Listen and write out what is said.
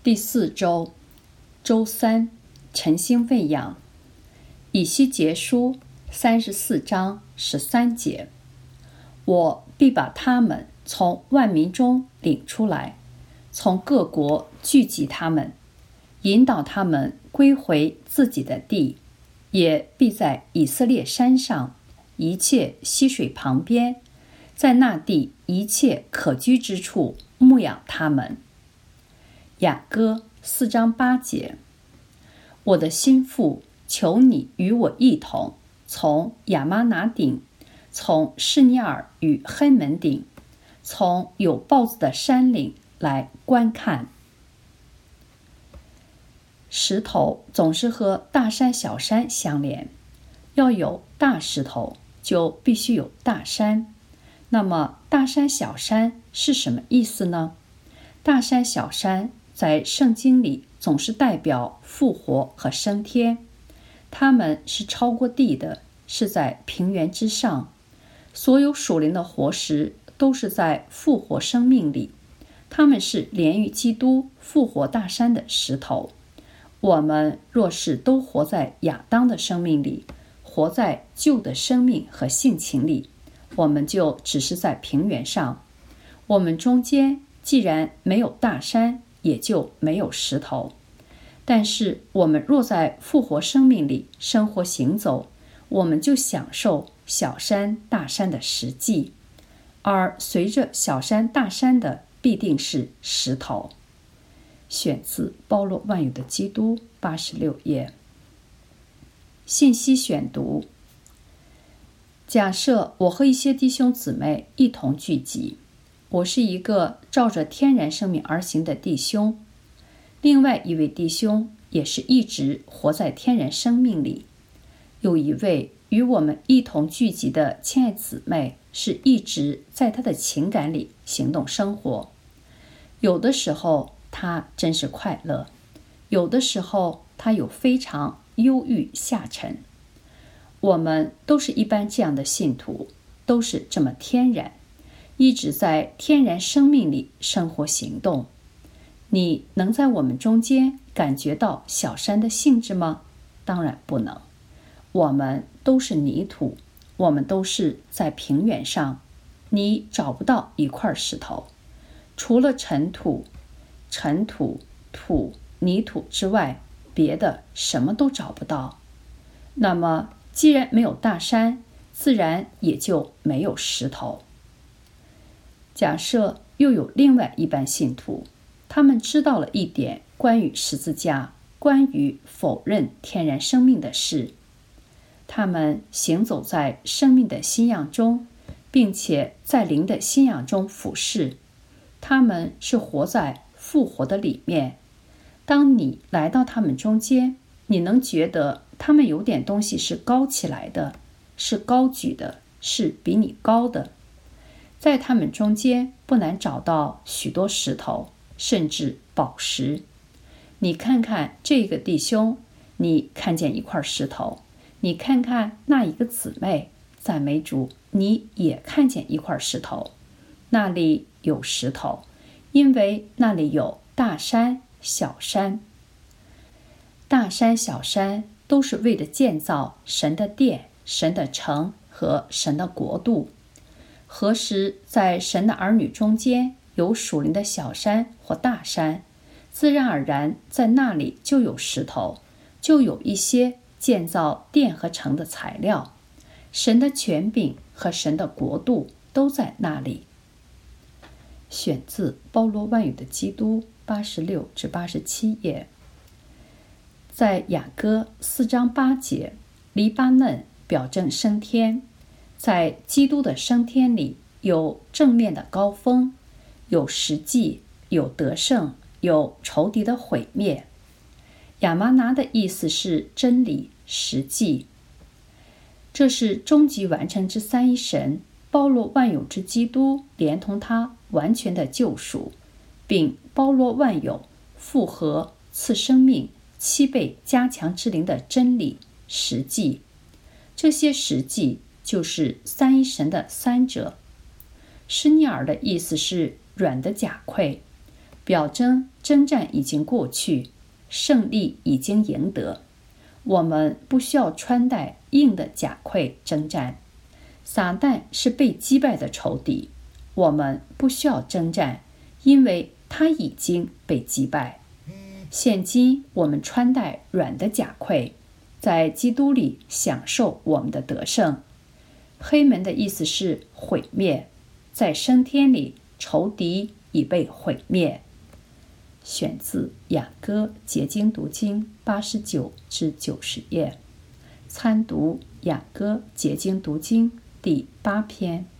第4周，周3，晨星喂养。以西结书34章13节，我必把他们从万民中领出来，从各国聚集他们，引导他们归回自己的地，也必在以色列山上一切溪水旁边，在那地一切可居之处牧养他们。雅歌4章8节，我的心腹，求你与我一同，从亚玛拿顶，从示尼尔与黑门顶，从有豹子的山岭来观看。石头总是和大山小山相连，要有大石头，就必须有大山。那么大山小山是什么意思呢？大山小山在圣经里总是代表复活和升天，它们是超过地的，是在平原之上。所有属灵的活石都是在复活生命里，它们是连于基督复活大山的石头。我们若是都活在亚当的生命里，活在旧的生命和性情里，我们就只是在平原上。我们中间既然没有大山，也就没有石头。但是我们若在复活生命里生活行走，我们就享受小山大山的实际，而随着小山大山的必定是石头。选自包罗万有的基督86页。信息选读。假设我和一些弟兄姊妹一同聚集，我是一个照着天然生命而行的弟兄，另外一位弟兄也是一直活在天然生命里，有一位与我们一同聚集的亲爱姊妹是一直在他的情感里行动生活。有的时候他真是快乐，有的时候他有非常忧郁下沉。我们都是一般这样的信徒，都是这么天然，一直在天然生命里生活行动。你能在我们中间感觉到小山的性质吗？当然不能。我们都是泥土，我们都是在平原上，你找不到一块石头，除了尘土、土、泥土之外，别的什么都找不到。那么既然没有大山，自然也就没有石头。假设又有另外一般信徒，他们知道了一点关于十字架，关于否认天然生命的事。他们行走在生命的信仰中，并且在灵的信仰中俯视。他们是活在复活的里面。当你来到他们中间，你能觉得他们有点东西是高起来的，是高举的，是比你高的。在他们中间不难找到许多石头，甚至宝石。你看看这个弟兄，你看见一块石头；你看看那一个姊妹，赞美主，你也看见一块石头。那里有石头，因为那里有大山小山。大山小山都是为了建造神的殿、神的城和神的国度。何时在神的儿女中间有属灵的小山或大山，自然而然在那里就有石头，就有一些建造殿和城的材料。神的权柄和神的国度都在那里。选自包罗万有的基督86至87页。在雅歌4章8节，黎巴嫩表证升天。在基督的升天里，有正面的高峰，有实际，有得胜，有仇敌的毁灭。亚玛拿的意思是真理、实际。这是终极完成之三一神，包罗万有之基督，连同他完全的救赎，并包罗万有、复合、赐生命、7倍加强之灵的真理、实际。这些实际就是三一神的三者。施尼尔的意思是软的甲块， 表征征战已经过去，胜利已经赢得。我们不需要穿戴硬的甲盔征战。撒旦是被击败的仇敌，我们不需要征战，因为他已经被击败。现今我们穿戴软的甲盔，在基督里享受我们的得胜。黑门的意思是毁灭，在升天里，仇敌已被毁灭。选自雅歌结晶读经89至90页，参读雅歌结晶读经第8篇。